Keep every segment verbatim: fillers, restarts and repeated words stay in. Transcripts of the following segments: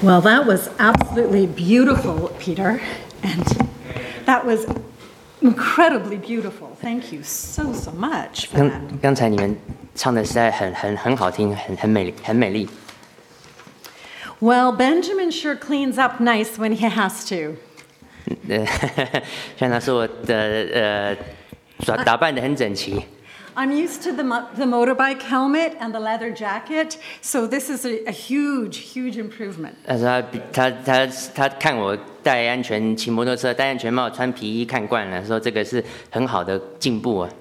Well, that was absolutely beautiful, Peter, and that was incredibly beautiful. Thank you so, so much for 刚 that. 刚才你们唱的实在很很很好听，很很美很美丽。 Well, Benjamin sure cleans up nice when he has to. 呃，像他说我的呃打打扮得很整齐。 I'm used to the, mo- the motorbike helmet and the leather jacket, so this is a, a huge, huge improvement. 但是他比他他他看我戴安全骑摩托车戴安全帽穿皮衣看惯了，说这个是很好的进步啊。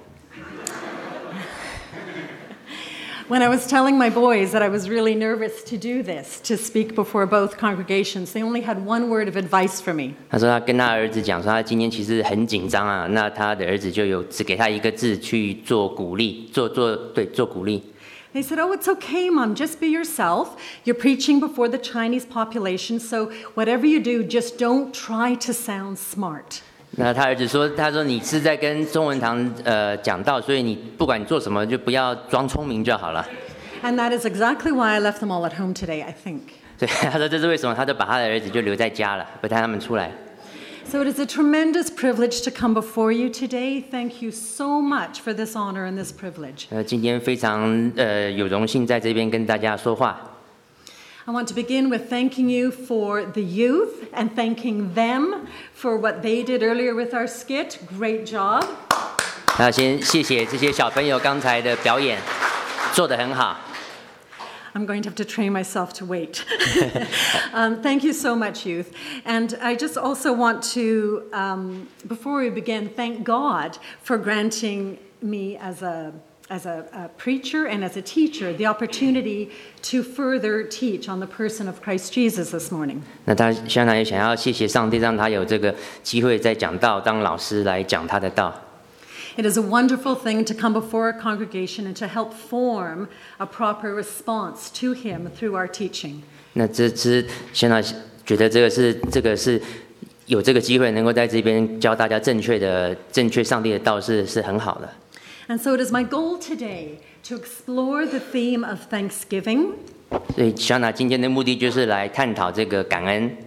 When I was telling my boys that I was really nervous to do this, to speak before both congregations, they only had one word of advice for me. 他说他跟他儿子讲说他今天其实很紧张啊，那他的儿子就有只给他一个字去做鼓励，做做对做鼓励。 They said, "Oh, it's okay, Mom. Just be yourself. You're preaching before the Chinese population, so whatever you do, just don't try to sound smart." 那他儿子说：“他说你是在跟中文堂呃讲道，所以你不管你做什么，就不要装聪明就好了。” And that is exactly why I left them all at home today, I think. 对，他说这是为什么，他就把他的儿子就留在家了，不带他们出来。 So it is a tremendous privilege to come before you today. Thank you so much for this honor and this privilege. 呃，今天非常呃有荣幸在这边跟大家说话。 I want to begin with thanking you for the youth and thanking them for what they did earlier with our skit. Great job. 那先谢谢这些小朋友刚才的表演，做得很好。 I'm going to have to train myself to wait. um, thank you so much, youth. And I just also want to, um, before we begin, thank God for granting me as a as a, a preacher and as a teacher the opportunity to further teach on the person of Christ Jesus this morning. 那他相当于想要谢谢上帝，让他有这个机会在讲道当老师来讲他的道。 It is a wonderful thing to come before a congregation and to help form a proper response to him through our teaching. 那这是现在觉得这个是这个是有这个机会能够在这边教大家正确的正确上帝的道是是很好的。 And so it is my goal today to explore the theme of Thanksgiving. 所以小娜今天的目的就是来探讨这个感恩。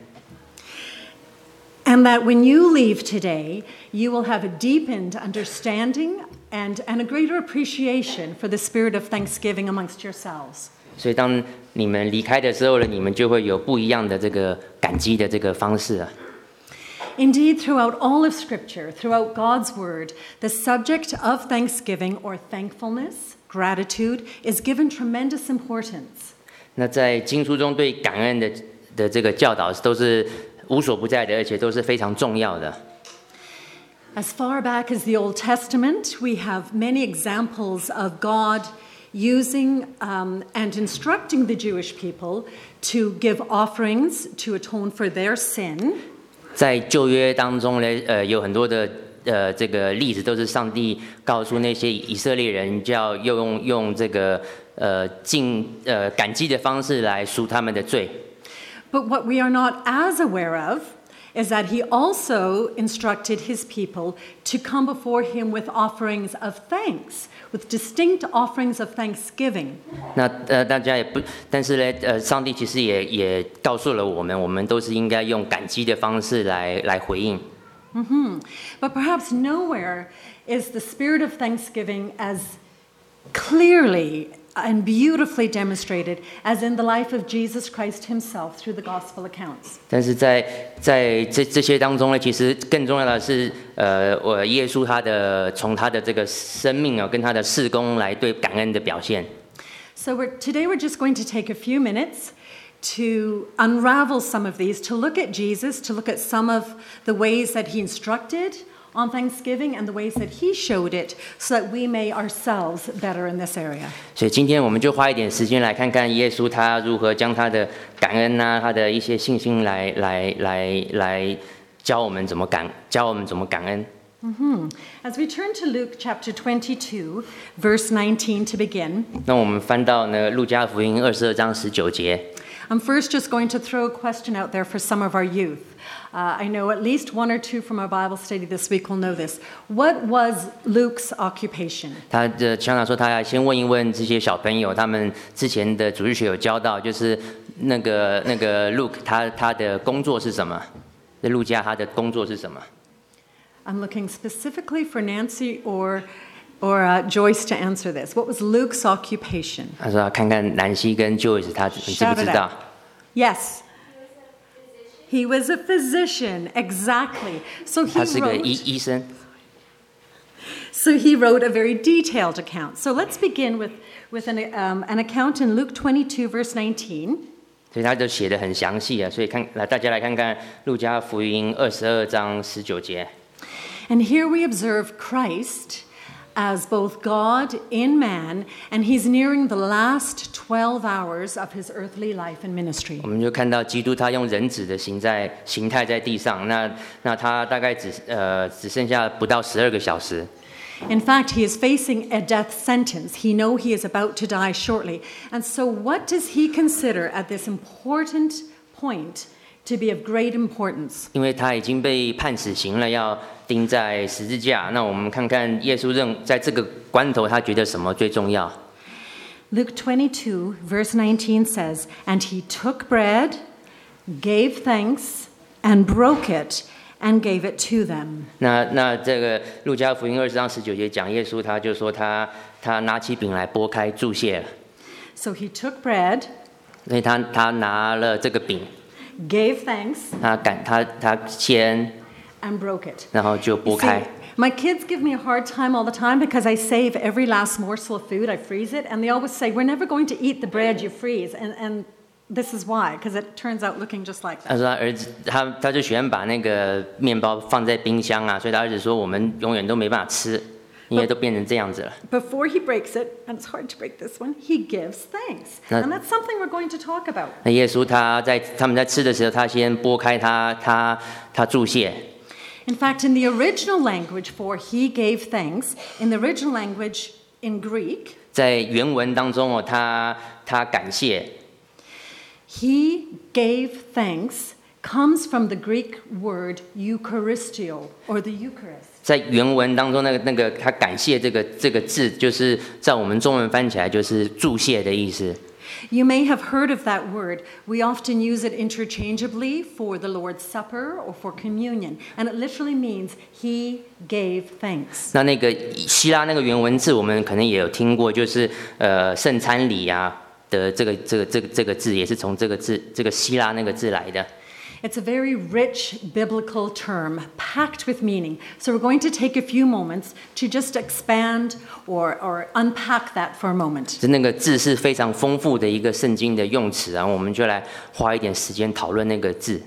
And that when you leave today, you will have a deepened understanding and, and a greater appreciation for the spirit of thanksgiving amongst yourselves. 所以当你们离开的时候呢，你们就会有不一样的这个感激的这个方式啊。 Indeed, throughout all of Scripture, throughout God's Word, the subject of thanksgiving or thankfulness, gratitude, is given tremendous importance. 那在经书中对感恩的的这个教导都是无所不在的，而且都是非常重要的。 As far back as the Old Testament, we have many examples of God using um, and instructing the Jewish people to give offerings to atone for their sin. 在旧约当中呢，呃，有很多的呃这个例子，都是上帝告诉那些以色列人，叫用用这个呃敬呃感激的方式来赎他们的罪。 But what we are not as aware of is that he also instructed his people to come before him with offerings of thanks, with distinct offerings of thanksgiving. 那呃大家也不，但是呢，呃，上帝其实也也告诉了我们，我们都是应该用感激的方式来来回应。 Mm-hmm. But perhaps nowhere is the spirit of thanksgiving as clearly and beautifully demonstrated as in the life of Jesus Christ himself through the gospel accounts. 但是在在这这些当中呢，其实更重要的是，呃，我耶稣他的从他的这个生命啊，跟他的事工来对感恩的表现。 So we're, today we're just going to take a few minutes to unravel some of these, to look at Jesus, to look at some of the ways that he instructed on Thanksgiving and the ways that he showed it so that we may ourselves better in this area. 所以今天我们就花一点时间来看看耶稣他如何将他的感恩啊，他的一些信心来来来来教我们怎么感，教我们怎么感恩。 Mm-hmm. As we turn to Luke chapter twenty-two, verse nineteen to begin, 那我们翻到呢路加福音二十二章十九节。 I'm first just going to throw a question out there for some of our youth. Uh, I know at least one or two from our Bible study this week will know this. What was Luke's occupation? 他的乡长说，他要先问一问这些小朋友，他们之前的主日学有教到，就是那个那个 Luke 他他的工作是什么？那路加他的工作是什么？ I'm looking specifically for Nancy or or uh, Joyce to answer this. What was Luke's occupation? 他说看看南希跟 Joyce 他你知不知 Shout it 道 out. Yes. He was a physician, exactly. So 他 he 是个 wrote, 医医生。 so he wrote a very detailed account. So let's begin with, with an, um, an account in Luke twenty-two, verse nineteen. 所以他就写得很详细啊，所以看来大家来看看路加福音二十二章十九节。 And here we observe Christ as both God in man, and he's nearing the last twelve hours of his earthly life and ministry. 我们就看到基督他用人子的形在形态在地上，那那他大概只呃只剩下不到十二个小时。 In fact, he is facing a death sentence. He knows he is about to die shortly. And so what does he consider at this important point to be of great importance? 因为他已经被判死刑了，要钉在十字架。那我们看看耶稣认在这个关头，他觉得什么最重要？ Luke twenty-two, verse nineteen says, And he took bread, gave thanks, and broke it, and gave it to them. 那那这个路加福音二十章十九节讲耶稣，他就说他他拿起饼来拨开注谢了， So he took bread, 所以他他拿了这个饼， gave thanks, 他感他他先， and broke it. 然后就拨 See, 开。 my kids give me a hard time all the time because I save every last morsel of food, I freeze it, and they always say, we're never going to eat the bread you freeze. And, and this is why, because it turns out looking just like 他 that. 说他儿子他他就喜欢把那个面包放在冰箱啊，所以他儿子说我们永远都没办法吃，因为都变成这样子了。 Before he breaks it, and it's hard to break this one, he gives thanks. That- And that's something we're going to talk about. 那耶稣他在他们在吃的时候，他先拨开他他他注谢。 In fact, in the original language for he gave thanks, in the original language in Greek, 在原文当中哦，他他感谢， he gave thanks comes from the Greek word Eucharistio, or the Eucharist. 在原文当中那个那个他感谢这个这个字，就是在我们中文翻起来就是注谢的意思。 You may have heard of that word. We often use it interchangeably for the Lord's Supper or for communion, and it literally means he gave thanks. 那那个希腊那个原文字，我们可能也有听过，就是呃圣餐礼啊的这个这个这个这个字，也是从这个字这个希腊那个字来的。 It's a very rich biblical term, packed with meaning. So we're going to take a few moments to just expand or, or unpack that for a moment. 那个字是非常丰富的一个圣经的用词，然后我们就来花一点时间讨论那个字。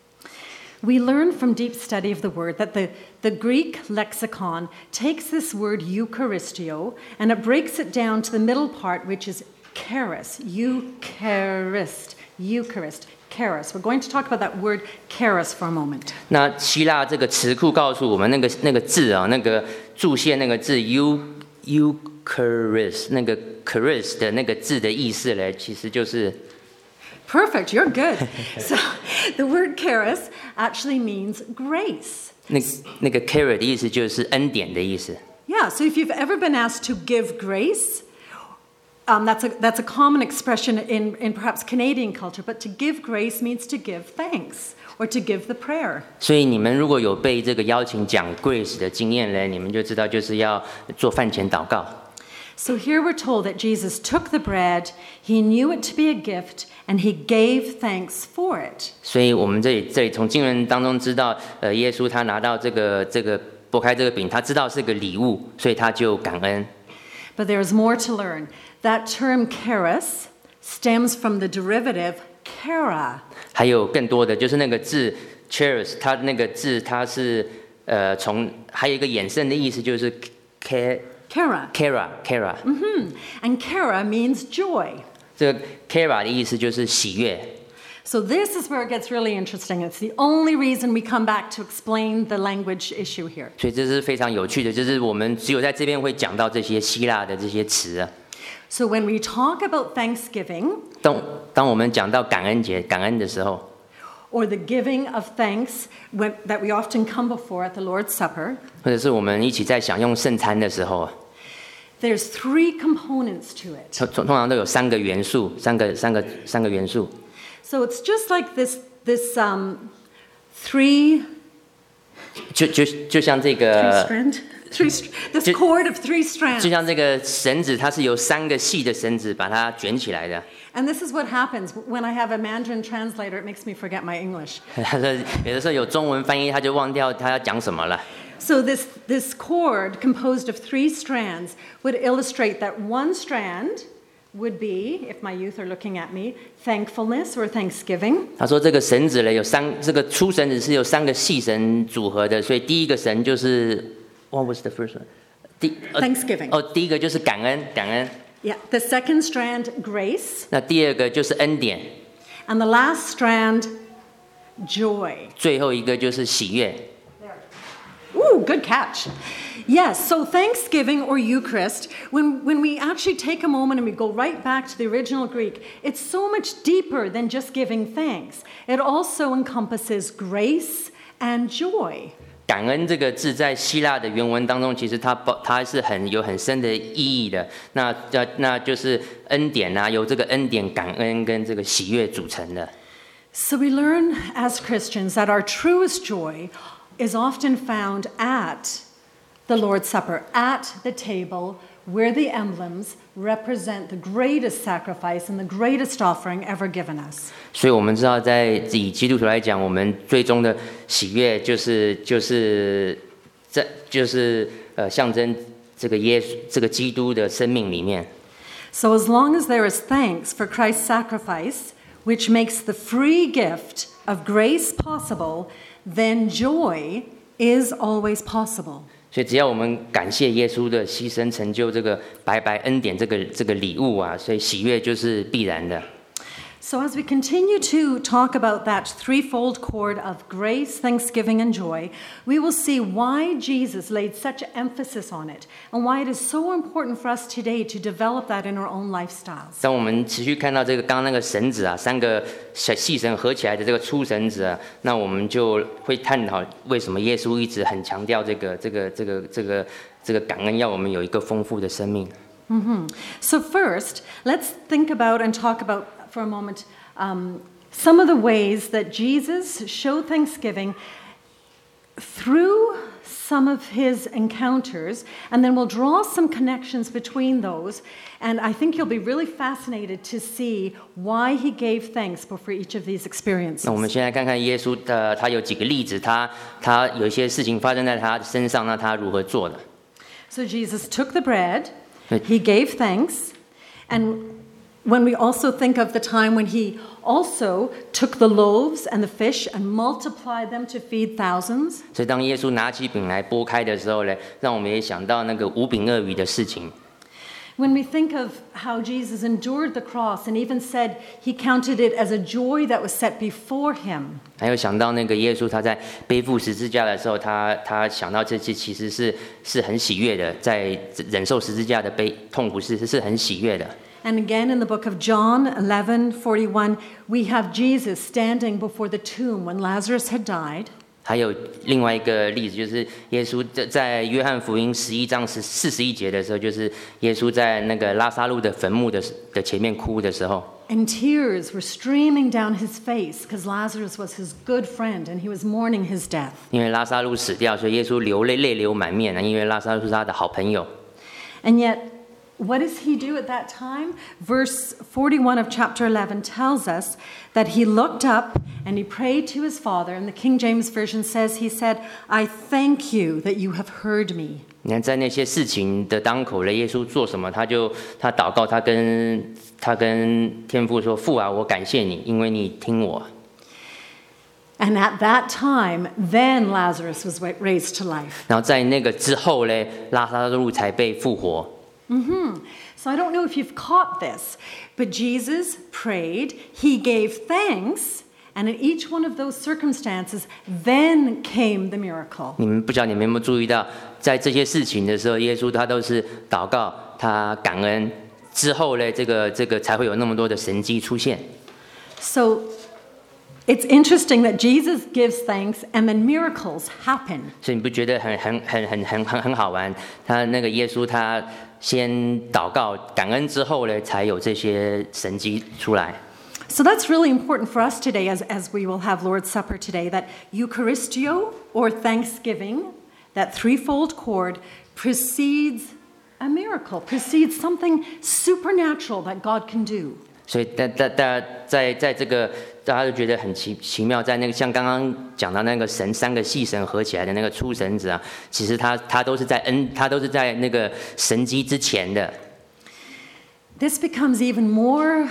We learn from deep study of the word that the, the Greek lexicon takes this word Eucharistio and it breaks it down to the middle part, which is charis, Eucharist, Eucharist, charis. We're going to talk about that word charis for a moment. 那希腊这个词库告诉我们，那个那个字啊，那个注谢那个字 u Eucharist 那个 charis 的那个字的意思嘞，其实就是 Perfect, you're good. So the word charis actually means grace. 那那个 chari 的意思就是恩典的意思。 Yeah, so if you've ever been asked to give grace, um, that's, a, that's a common expression in, in perhaps Canadian culture, but to give grace means to give thanks or to give the prayer. 所以你们如果有被这个邀请讲 grace 的经验嘞，你们就知道就是要做饭前祷告。 So here we're told that Jesus took the bread, he knew it to be a gift, and he gave thanks for it. 所以我们这里这里从经文当中知道，呃，耶稣他拿到这个这个拨开这个饼，他知道是个礼物，所以他就感恩。 But there's more to learn. That term charis stems from the derivative chara. 还有更多的就是那个字 charis， 它那个字它是呃从还有一个衍生的意思就是 care Chara. kara kara， And chara means joy. 这个 kara 的意思就是喜悦。 So this is where it gets really interesting. It's the only reason we come back to explain the language issue here. 所以这是非常有趣的，就是我们只有在这边会讲到这些希腊的这些词啊。 So when we talk about Thanksgiving, 当当我们讲到感恩节、感恩的时候， or the giving of thanks when, that we often come before at the Lord's Supper, 或者是我们一起在享用圣餐的时候， there's three components to it. 通通常都有三个元素，三个三个三个元素。 So it's just like this this um, three 就就就像这 three 个， strand three str- this Ju- cord of three strands. 就像这个绳子，它是由三个细的绳子把它卷起来的。 And this is what happens when I have a Mandarin translator. It makes me forget my English. 他说有的时候有中文翻译，他就忘掉他要讲什么了。 So this this cord composed of three strands would illustrate that one strand would be, if my youth are looking at me, thankfulness or thanksgiving. 他说这个绳子呢有三，这个粗绳子是由三个细绳组合的，所以第一个绳就是 What was the first one？ 第呃 Thanksgiving. 哦，第一个就是感恩，感恩。 Yeah. The second strand, grace. 那第二个就是恩典， And the last strand, joy. 最后一个就是喜悦。 Ooh, good catch. Yes, so Thanksgiving or Eucharist, when, when we actually take a moment and we go right back to the original Greek, it's so much deeper than just giving thanks. It also encompasses grace and joy. 感恩这个字在希腊的原文当中，其实它包它是很有很深的意义的。那那那就是恩典啊，由这个恩典、感恩跟这个喜悦组成的。 So we learn as Christians that our truest joy is often found at the Lord's Supper, at the table, where the emblems represent the greatest sacrifice and the greatest offering ever given us. 所以我们知道，在以基督徒来讲，我们最终的喜悦就是就是在就是呃象征这个耶稣这个基督的生命里面。 So as long as there is thanks for Christ's sacrifice, which makes the free gift of grace possible, then joy is always possible. 所以只要我们感谢耶稣的牺牲，成就这个白白恩典这个这个礼物啊，所以喜悦就是必然的。 So as we continue to talk about that threefold cord of grace, thanksgiving, and joy, we will see why Jesus laid such emphasis on it and why it is so important for us today to develop that in our own lifestyles. 当我们持续看到这个刚刚那个绳子啊，三个小细绳合起来的这个粗绳子啊，那我们就会探讨为什么耶稣一直很强调这个这个这个这个这个感恩，要我们有一个丰富的生命。 Mm-hmm. So first, let's think about and talk about for a moment um, some of the ways that Jesus showed thanksgiving through some of his encounters, and then we'll draw some connections between those. And I think you'll be really fascinated to see why he gave thanks before each of these experiences. 那我们先来看看耶稣的，他有几个例子，他他有一些事情发生在他身上，那他如何做的？ So Jesus took the bread, he gave thanks, and when we also think of the time when he also took the loaves and the fish and multiplied them to feed thousands. 所以当耶稣拿起饼来拨开的时候呢，让我们也想到那个五饼二鱼的事情。 When we think of how Jesus endured the cross and even said he counted it as a joy that was set before him. 还有想到那个耶稣他在背负十字架的时候，他他想到这些其实是是很喜悦的，在忍受十字架的悲痛苦是是很喜悦的。 And again in the book of John eleven forty-one, we have Jesus standing before the tomb when Lazarus had died. 还有另外一个例子，就是耶稣在在约翰福音十一章十四十一节的时候，就是耶稣在那个拉撒路的坟墓的的前面哭的时候。 And tears were streaming down his face because Lazarus was his good friend and he was mourning his death. 因为拉撒路死掉，所以耶稣流泪，泪流满面啊！因为拉撒路是他的好朋友。 And yet, what does he do at that time? Verse forty-one of chapter eleven tells us that he looked up and he prayed to his Father. And the King James Version says, he said, I thank you that you have heard me. 你看，在那些事情的当口呢，耶稣做什么？他就他祷告，他跟他跟天父说：“父啊，我感谢你，因为你听我。” And at that time, then Lazarus was raised to life. 然后在那个之后呢，拉撒路才被复活。 Mm-hmm. So I don't know if you've caught this, but Jesus prayed, he gave thanks, and in each one of those circumstances, then came the miracle. 你们不知道你们有没有注意到，在这些事情的时候，耶稣他都是祷告，他感恩之后呢，这个这个才会有那么多的神迹出现。 So it's interesting that Jesus gives thanks and then miracles happen. 所以你不觉得很很很很很很很好玩？他那个耶稣他先祷告感恩之后呢，才有这些神迹出来。 So that's really important for us today as, as we will have Lord's Supper today, that Eucharistio, or thanksgiving, that threefold cord, precedes a miracle, precedes something supernatural that God can do. 所以大大大家在在这个大家都觉得很奇奇妙，在那个像刚刚讲到那个神三个细绳合起来的那个出绳子啊，其实它它都是在恩，它都是在那个神迹之前的。 This becomes even more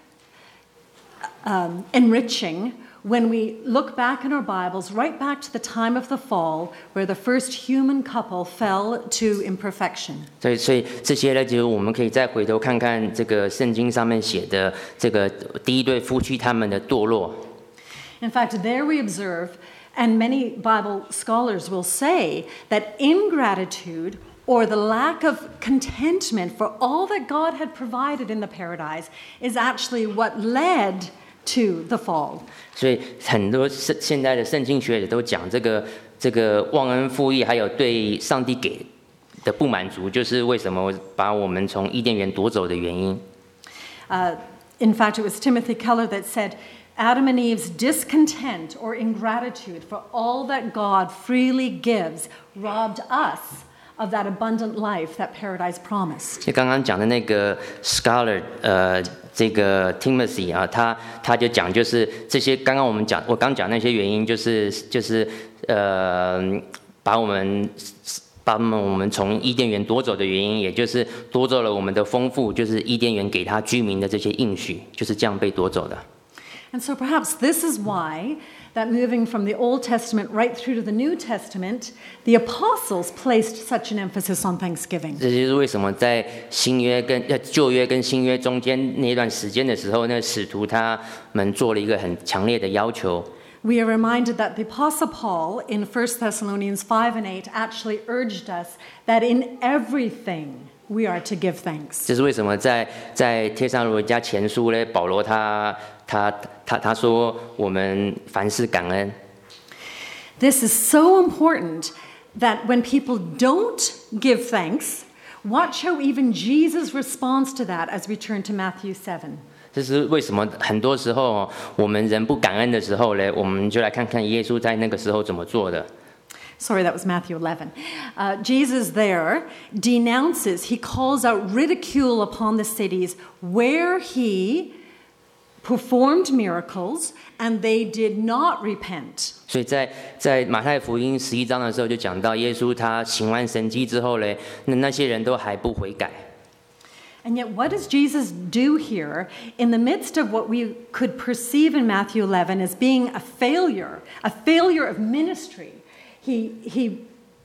um, enriching when we look back in our Bibles, right back to the time of the fall, where the first human couple fell to imperfection. 所以，所以这些呢，就是我们可以再回头看看这个圣经上面写的这个第一对夫妻他们的堕落。 In fact, there we observe, and many Bible scholars will say, that ingratitude or the lack of contentment for all that God had provided in the paradise is actually what led to the fall. 所以很多现代的圣经学者都讲这个这个忘恩负义，还有对上帝给的不满足，就是为什么把我们从伊甸园夺走的原因。 Uh, in fact, it was Timothy Keller that said, Adam and Eve's discontent or ingratitude for all that God freely gives robbed us of that abundant life that paradise promised. 就刚刚讲的那个 scholar， 呃，这个 Timothy 啊，他他就讲，就是这些刚刚我们讲，我刚讲那些原因，就是就是呃，把我们把我们我们从伊甸园夺走的原因，也就是夺走了我们的丰富，就是伊甸园给他居民的这些应许，就是这样被夺走的。 And so perhaps this is why that moving from the Old Testament right through to the New Testament, the apostles placed such an emphasis on Thanksgiving. 这就是为什么在新约跟呃旧约跟新约中间那段时间的时候，那使徒他们做了一个很强烈的要求。 We are reminded that the Apostle Paul in First Thessalonians five and eight actually urged us that in everything we are to give thanks. 这是为什么在在帖撒罗尼迦前书呢？保罗他他他他说我们凡事感恩。 This is so important that when people don't give thanks, watch how even Jesus responds to that as we turn to Matthew seven. 这是为什么很多时候我们人不感恩的时候呢，我们就来看看耶稣在那个时候怎么做的。 Sorry, that was Matthew eleven. Uh, Jesus there denounces, he calls out ridicule upon the cities where he performed miracles and they did not repent. 所以在在马太福音十一章的时候就讲到，耶稣他行完神迹之后呢，那那些人都还不悔改。 And yet, what does Jesus do here in the midst of what we could perceive in Matthew eleven as being a failure, a failure of ministry? He, he,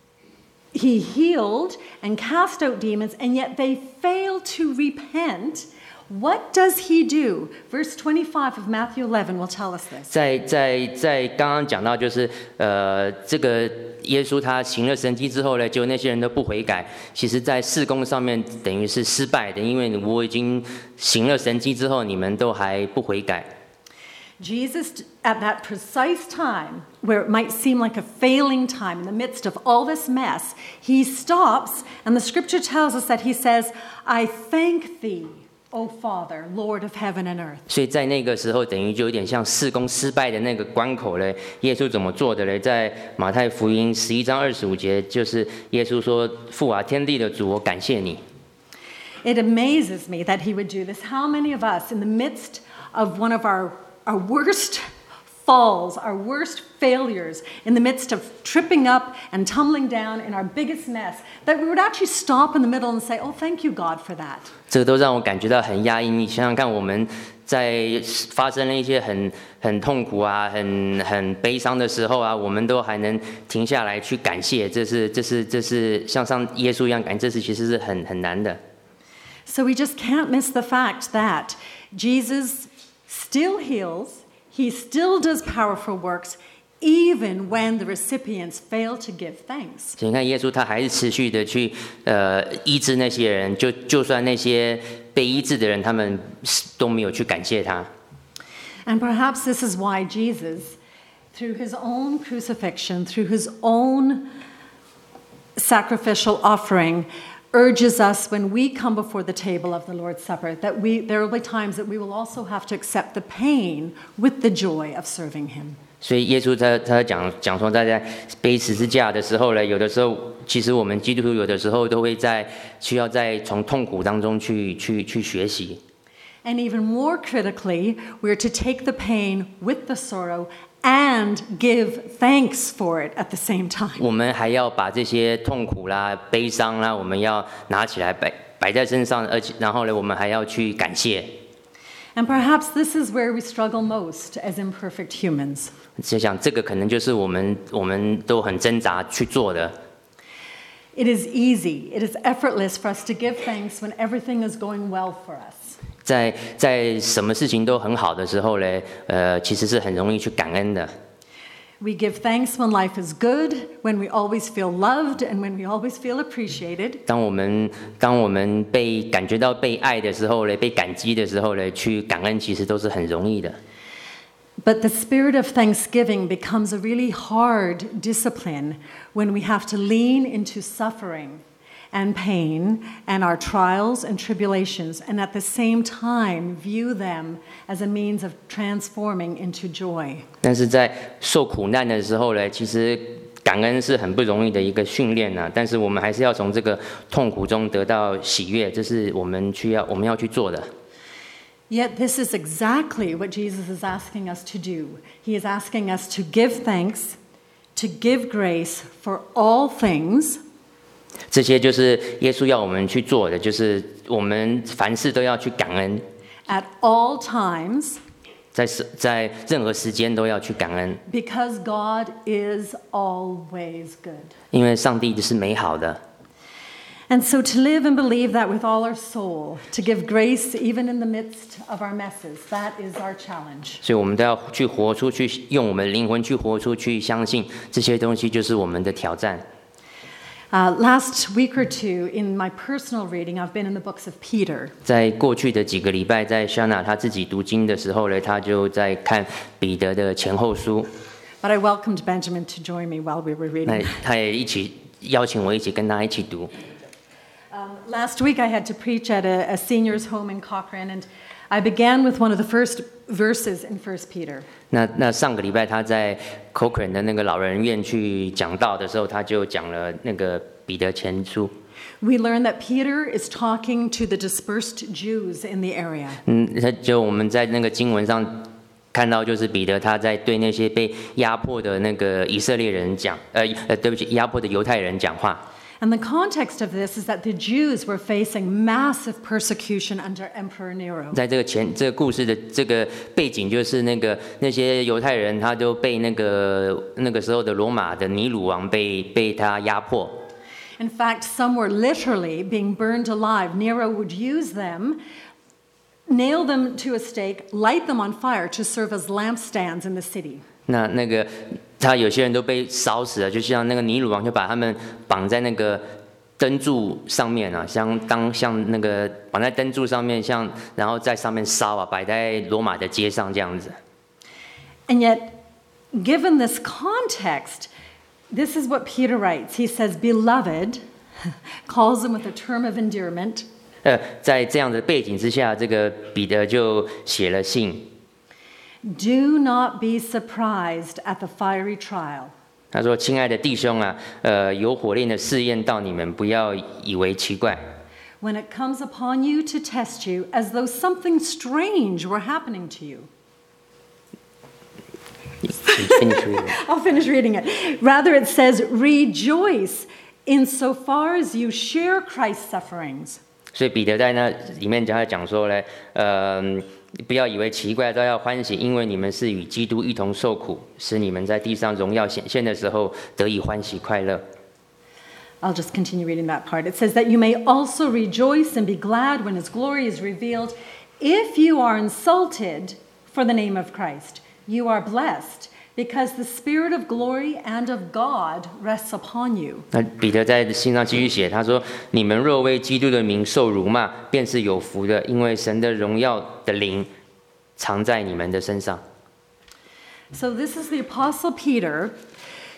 he healed and cast out demons, and yet they fail to repent. What does he do? Verse twenty-five of Matthew eleven will tell us this. 在在在刚刚讲到，就是呃，这个耶稣他行了神迹之后呢，就那些人都不悔改。其实，在事工上面等于是失败的，因为我已经行了神迹之后，你们都还不悔改。 Jesus, at that precise time, where it might seem like a failing time in the midst of all this mess, he stops, and the scripture tells us that he says, I thank thee, O Father, Lord of heaven and earth. 所以在那个时候，等于就有点像事工失败的那个关口嘞。耶稣怎么做的嘞？在马太福音十一章二十五节，就是耶稣说：“父啊，天地的主，我感谢你。” It amazes me that he would do this. How many of us, in the midst of one of our Our worst falls, our worst failures, in the midst of tripping up and tumbling down in our biggest mess, that we would actually stop in the middle and say, oh, thank you, God, for that. 这个都让我感觉到很压抑。你想想看，我们在发生了一些很很痛苦啊、很很悲伤的时候啊，我们都还能停下来去感谢，这是这是这是像像耶稣一样感，这是其实是很很难的。 So we just can't miss the fact that Jesus still heals, he still does powerful works, even when the recipients fail to give thanks. 所以你看，耶稣他还是持续的去呃医治那些人，就就算那些被医治的人，他们都没有去感谢他。 And perhaps this is why Jesus, through his own crucifixion, through his own sacrificial offering, urges us when we come before the table of the Lord's Supper that we, there will be times that we will also have to accept the pain with the joy of serving Him. 所以耶稣他他讲讲说，大家背十字架的时候呢，有的时候其实我们基督徒有的时候都会在需要在从痛苦当中去去去学习。 And even more critically, we're to take the pain with the sorrow and give thanks for it at the same time. 我们还要把这些痛苦啦、悲伤啦，我们要拿起来摆摆在身上，而且然后呢，我们还要去感谢。 And perhaps this is where we struggle most as imperfect humans. 就想这个可能就是我们我们都很挣扎去做的。 It is easy, it is effortless for us to give thanks when everything is going well for us. 在在什么事情都很好的时候呢，呃，其实是很容易去感恩的。 We give thanks when life is good, when we always feel loved, and when we always feel appreciated. 当我们当我们被感觉到被爱的时候呢，被感激的时候呢，去感恩其实都是很容易的。 But the spirit of thanksgiving becomes a really hard discipline when we have to lean into suffering and pain and our trials and tribulations, and at the same time view them as a means of transforming into joy. 但是在受苦难的时候呢，其实感恩是很不容易的一个训练啊。但是我们还是要从这个痛苦中得到喜悦，这是我们需要我们要去做的。 Yet this is exactly what Jesus is asking us to do. He is asking us to give thanks, to give grace for all things. 这些就是耶稣要我们去做的，就是我们凡事都要去感恩。 At all times. 在在任何时间都要去感恩。 Because God is always good. 因为上帝是美好的。 And so to live and believe that with all our soul, to give grace even in the midst of our messes, that is our challenge. 所以我们都要去活出去，用我们灵魂去活出去，相信这些东西就是我们的挑战。 Uh, last week or two, in my personal reading, I've been in the books of Peter. 在过去的几个礼拜，在 Shana 他自己读经的时候呢，他就在看彼得的前后书。 But I welcomed Benjamin to join me while we were reading. 那他也一起邀请我一起跟他一起读。 Um, last week I had to preach at a, a seniors' home in Cochrane, and I began with one of the first verses in First Peter. 那那上个礼拜他在 Cochrane 的那个老人院去讲道的时候，他就讲了那个彼得前书。 We learned that Peter is talking to the dispersed Jews in the area. 嗯，他就我们在那个经文上看到，就是彼得他在对那些被压迫的那个以色列人讲，呃呃，对不起，压迫的犹太人讲话。 And the context of this is that the Jews were facing massive persecution under Emperor Nero. 在这个前这个故事的这个背景，就是那个那些犹太人，他都被那个那个时候的罗马的尼鲁王被被他压迫。 In fact, some were literally being burned alive. Nero would use them, nail them to a stake, light them on fire to serve as lampstands in the city. 那那个他有些人都被烧死了，就像那个尼鲁王就把他们绑在那个灯柱上面啊，像当像那个绑在灯柱上面，像然后在上面烧啊，摆在罗马的街上这样子。 And yet, given this context, this is what Peter writes. He says, "Beloved," calls them with a term of endearment. 呃，在这样的背景之下，这个彼得就写了信。 Do not be surprised at the fiery trial. 他说：“亲爱的弟兄啊，呃，有火炼的试验到你们，不要以为奇怪。 When it comes upon you to test you, as though something strange were happening to you." Finish reading. I'll finish reading it. Rather, it says, "Rejoice insofar as you share Christ's sufferings." 所以彼得在那里面他讲说呢，呃，不要以为奇怪，都要欢喜，因为你们是与基督一同受苦，使你们在地上荣耀显现的时候得以欢喜快乐。 I'll just continue reading that part. It says that you may also rejoice and be glad when his glory is revealed. If you are insulted for the name of Christ, you are blessed, because the Spirit of glory and of God rests upon you. 那彼得在信上继续写，他说：“你们若为基督的名受辱骂，便是有福的，因为神的荣耀的灵藏在你们的身上。” So this is the Apostle Peter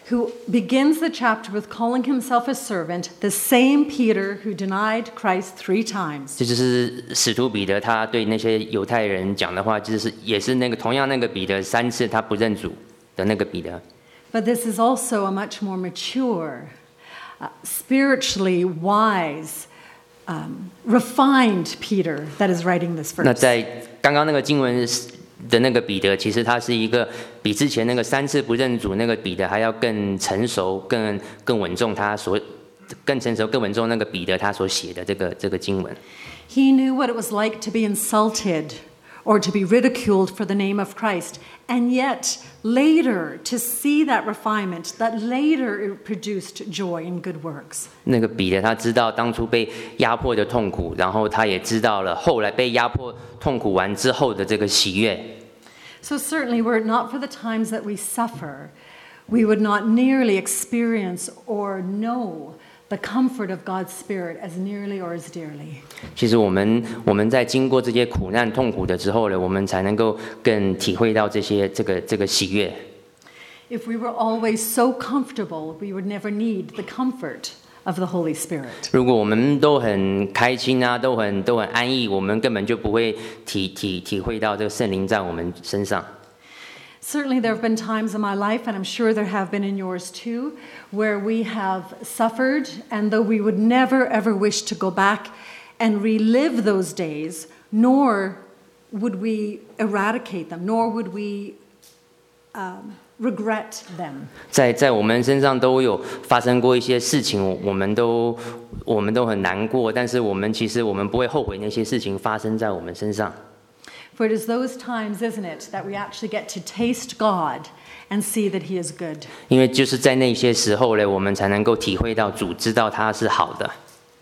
who begins the chapter with calling himself a servant, the same Peter who denied Christ three times. 这就是使徒彼得他对那些犹太人讲的话，就是也是那个同样那个彼得三次他不认主的那个彼得。 But this is also a much more mature, uh, spiritually wise, um, refined Peter that is writing this 那 verse. 在刚刚那个经文的那个彼得，其实他是一个比之前那个三次不认主那个彼得还要更成熟、更更稳重，他所更成熟、更稳重那个彼得他所写的这个这个经文。 He knew what it was like to be insulted or to be ridiculed for the name of Christ, and yet later to see that refinement, that later it produced joy and good works. 那个彼得他知道当初被压迫的痛苦，然后他也知道了后来被压迫痛苦完之后的这个喜悦。 So certainly were it not for the times that we suffer, we would not nearly experience or know the comfort of God's Spirit as nearly or as dearly. 其实我们我们在经过这些苦难痛苦的之后呢，我们才能够更体会到这些这个这个喜悦。 If we were always so comfortable, we would never need the comfort of the Holy Spirit. 如果我们都很开心啊，都很都很安逸，我们根本就不会体体体会到这个圣灵在我们身上。 Certainly there have been times in my life, and I'm sure there have been in yours too, where we have suffered, and though we would never ever wish to go back and relive those days, nor would we eradicate them, nor would we um, regret them. 在在我们身上都有发生过一些事情，我们都我们都很难过，但是我们其实我们不会后悔那些事情发生在我们身上。 For it is those times, isn't it, that we actually get to taste God and see that He is good. 因为就是在那些时候呢，我们才能够体会到主知道他是好的。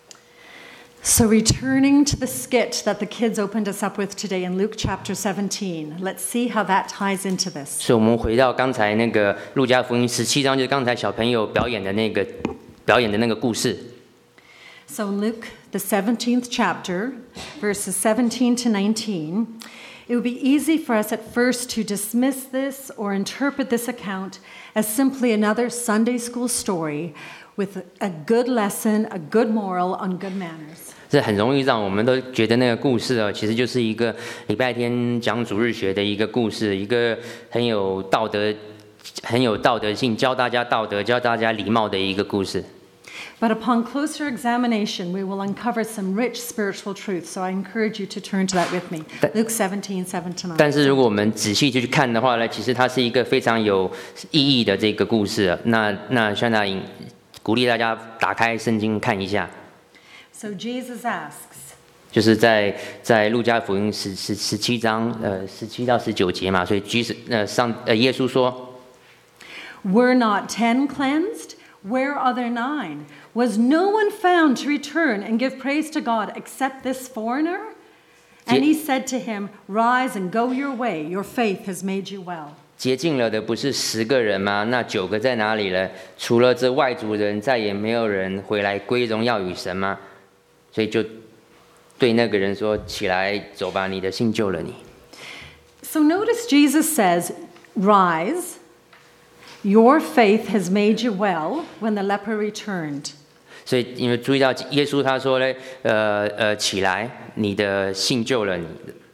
So returning to the skit that the kids opened us up with today in Luke chapter seventeen, let's see how that ties into this. 所以我们回到刚才那个路加福音十七章，就是刚才小朋友表演的那个表演的那个故事。 So in Luke, the seventeenth chapter, verses seventeen to nineteen, it would be easy for us at first to dismiss this or interpret this account as simply another Sunday school story with a good lesson, a good moral on good manners. 这很容易让我们都觉得那个故事啊，其实就是一个礼拜天讲主日学的一个故事，一个很有道德、很有道德性，教大家道德、教大家礼貌的一个故事。 But upon closer examination, we will uncover some rich spiritual truth. So I encourage you to turn to that with me. Luke seventeen, seven to nine. 但是如果我们仔细去看的话呢，其实它是一个非常有意义的这个故事啊。那那现在鼓励大家打开圣经看一下。 So Jesus asks, 就是在在路加福音十十十七章呃十七到十九节嘛，所以举呃上呃耶稣说 "Were not ten cleansed? Where are there nine? Was no one found to return and give praise to God except this foreigner?" And he said to him, "Rise and go your way. Your faith has made you well." 洁净了的不是十个人吗？那九个在哪里了？除了这外族人，再也没有人回来归荣耀与神吗？所以就对那个人说：“起来，走吧，你的信救了你。” So notice Jesus says, "Rise. Your faith has made you well," when the leper returned. 所以因为注意到耶稣他说呢，呃呃，起来，你的信救了你。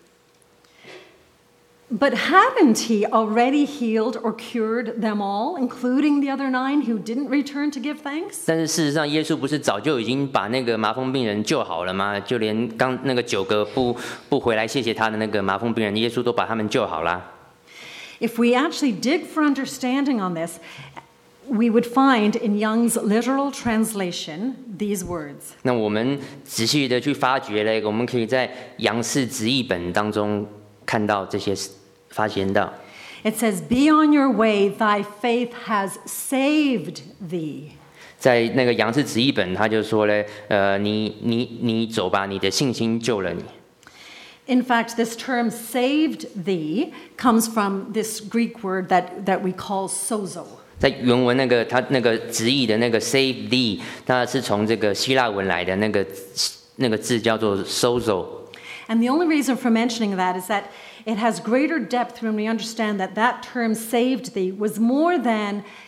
But hadn't he already healed or cured them all, including the other nine who didn't return to give thanks? 但是事实上，耶稣不是早就已经把那个麻风病人救好了吗？就连刚那个九个不不回来谢谢他的那个麻风病人，耶稣都把他们救好了。 If we actually dig for understanding on this, we would find in Young's literal translation these words. 那我们仔细的去发掘嘞，我们可以在杨氏直译本当中看到这些，发现到。 It says, "Be on your way, thy faith has saved thee." 在那个杨氏直译本，他就说嘞，呃，你你你走吧，你的信心救了你。 In fact, this term "saved thee" comes from this Greek word that, that we call sozo. 在原文那个他那个直译的那个 save thee， 它是从这个希腊文来的，那个那个字叫做 sozo。 And the only reason for mentioning that is that it has greater depth when we understand that that term "saved thee" was more than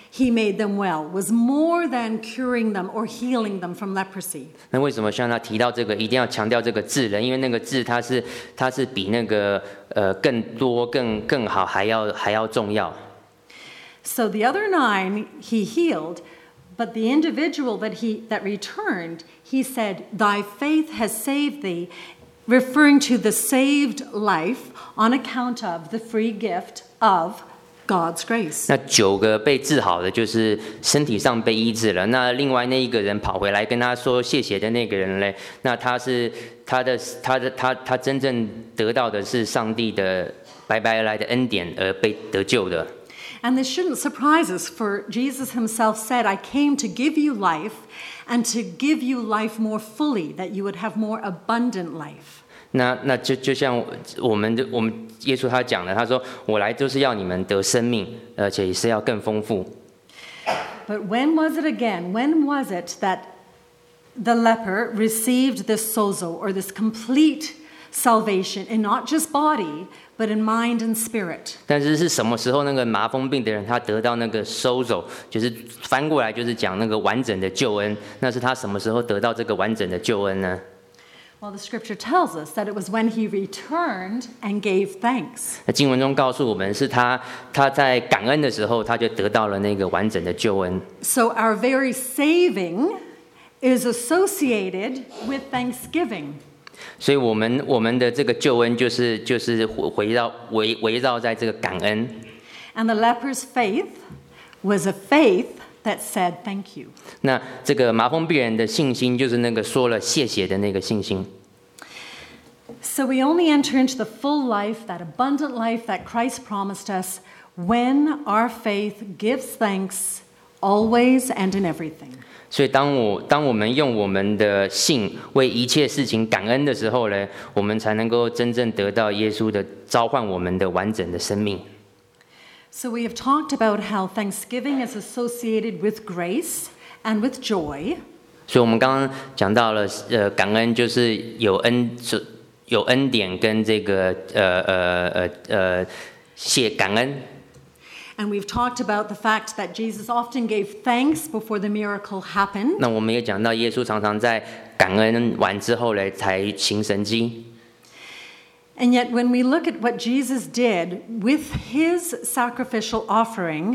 he made them well, was more than curing them or healing them from leprosy. 那为什么像他提到这个，一定要强调这个治人？因为那个治它是它是比那个呃更多、更更好还要还要重要。 So the other nine he healed, but the individual that he that returned, he said, "Thy faith has saved thee," referring to the saved life on account of the free gift of God's grace. 那九个被治好的，就是身体上被医治了。那另外那一个人跑回来跟他说谢谢的那个人嘞，那他是他的他的他他真正得到的是上帝的白白而来的恩典而被得救的。 And this shouldn't surprise us, for Jesus himself said, "I came to give you life, and to give you life more fully, that you would have more abundant life." 那那就就像我们的我们耶稣他讲的，他说我来就是要你们得生命，而且是要更丰富。 But when was it again? When was it that the leper received this sozo, or this complete salvation, in not just body, but in mind and spirit? 但是是什么时候那个麻风病的人他得到那个收走，就是翻过来就是讲那个完整的救恩？那是他什么时候得到这个完整的救恩呢？ Well, the scripture tells us that it was when he returned and gave thanks. 那经文中告诉我们，是他他在感恩的时候，他就得到了那个完整的救恩。 So our very saving is associated with thanksgiving. 所以我们我们的这个救恩就是就是围绕围围绕在这个感恩。 And the leper's faith was a faith that said thank you. 那这个麻风病人的信心，就是那个说了谢谢的那个信心。 So we only enter into the full life, that abundant life that Christ promised us, when our faith gives thanks always and in everything. 所以当我当我们用我们的信为一切事情感恩的时候呢，我们才能够真正得到耶稣的召唤我们的完整的生命。 So we have talked about how thanksgiving is associated with grace and with joy. 所以我们刚刚讲到了，呃，感恩就是有恩，有恩典跟这个呃呃呃呃谢感恩。 And we've talked about the fact that Jesus often gave thanks before the miracle happened. 那我们也讲到，耶稣常常在感恩完之后呢，才行神迹。 And yet, when we look at what Jesus did with his sacrificial offering,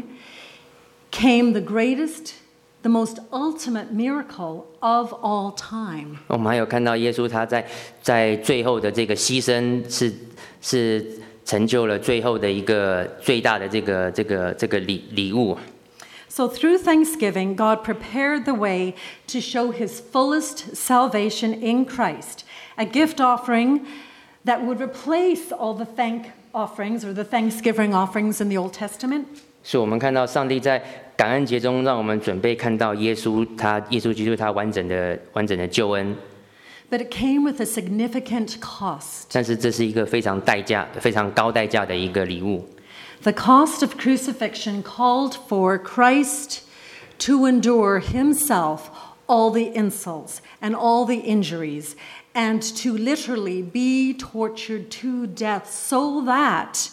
came the greatest, the most ultimate miracle of all time. 我们还有看到耶稣他在在最后的这个牺牲是是成就了最后的一个最大的这个这个这个礼礼物。 So through Thanksgiving, God prepared the way to show his fullest salvation in Christ, a gift offering that would replace all the thank offerings or the Thanksgiving offerings in the Old Testament. 所以我们看到上帝在感恩节中让我们准备看到耶稣他耶稣基督他完整的完整的救恩。 But it came with a significant cost. 但是这是一个非常代价非常高代价的一个礼物。 The cost of crucifixion called for Christ to endure himself all the insults and all the injuries, and to literally be tortured to death so that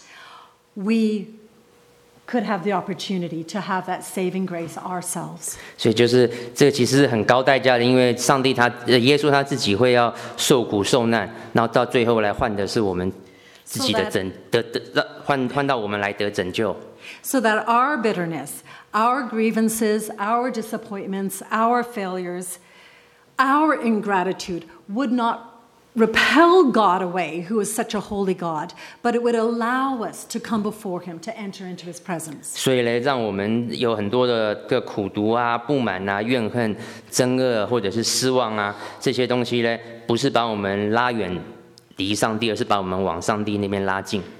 we could have the opportunity to have that saving grace ourselves. 所以就是这个其实是很高代价的，因为上帝他耶稣他自己会要受苦受难，然后到最后来换的是我们自己的拯得得换换到我们来得拯救。 So that our bitterness, our grievances, our disappointments, our failures, our ingratitude would not repel God away, who is such a holy God, but it would allow us to come before him, to enter into his presence. 所以呢，让我们有很多的个苦毒啊、不满啊、怨恨、憎恶或者是失望啊，这些东西呢，不是把我们拉远离上帝，而是把我们往上帝那边拉近。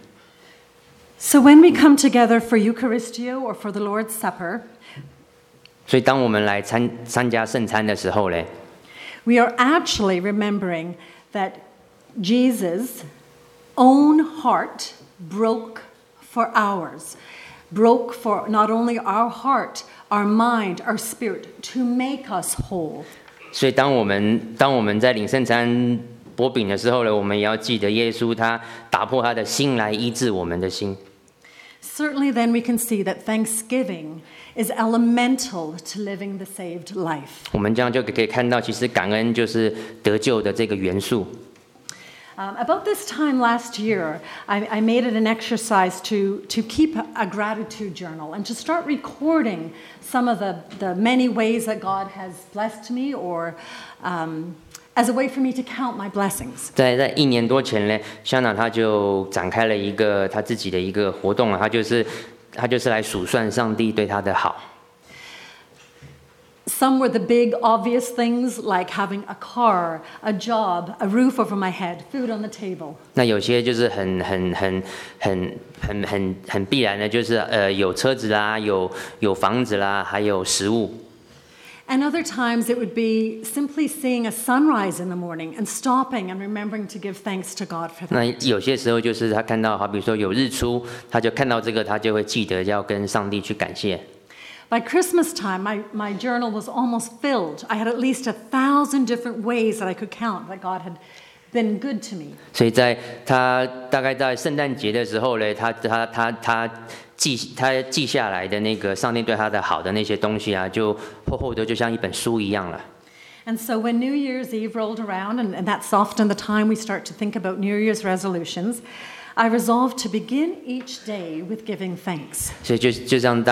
So when we come together for Eucharistio or for the Lord's Supper, 所以当我们来参参加圣餐的时候呢， we are actually remembering that Jesus' own heart broke for ours, broke for not only our heart, our mind, our spirit, to make us whole. 所以当我们当我们在领圣餐擘饼的时候呢，我们也要记得耶稣他打破他的心来医治我们的心。 certainly then we can see that thanksgiving is elemental to living the saved life. 我们这样就可以看到，其实感恩就是得救的这个元素。 Um, about this time last year, I, I made it an exercise to, to keep a, a gratitude journal and to start recording some of the, the many ways that God has blessed me or um, as a way for me to count my blessings. 在在一年多前呢，香娜她就展开了一个她自己的一个活动啊，她就是她就是来数算上帝对她的好。 Some were the big, obvious things like having a car, a job, a roof over my head, food on the table. 那有些就是很很很很很很很必然的，就是呃有车子啦，有有房子啦，还有食物。 And other times it would be simply seeing a sunrise in the morning and stopping and remembering to give thanks to God for 那 that. 有些时候就是他看到，好比说有日出，他就看到这个，他就会记得要跟上帝去感谢。 By Christmas time, my, my journal was almost filled. I had at least a thousand different ways that I could count that God had been good to me. 所以在他大概在圣诞节的时候呢，他他他他记他记下来的那个上帝对他的好的那些东西啊，就厚厚的就像一本书一样了。 And so when New Year's Eve rolled around, and, and that's often the time we start to think about New Year's resolutions, I resolved to begin each day with giving thanks. 所以就就这样。